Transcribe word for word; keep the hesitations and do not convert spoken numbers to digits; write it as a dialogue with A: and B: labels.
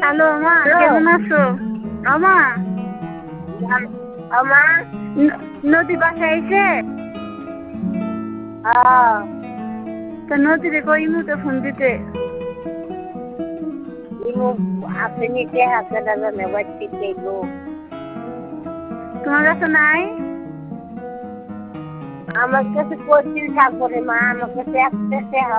A: Hello মা, কেমন আছো? আমা
B: আমা
A: নদী বাসায় আইছে?
B: হ্যাঁ
A: তা নদীরে কই মুতে ফোন দিতে?
B: ইমু আপনি নিচে হাতে দাদা নেবার ঠিক দেখবো
A: তোমার কাছে নাই?
B: আমার কাছে পঁচিশ থাকবো রে মা, আমার কাছে একটা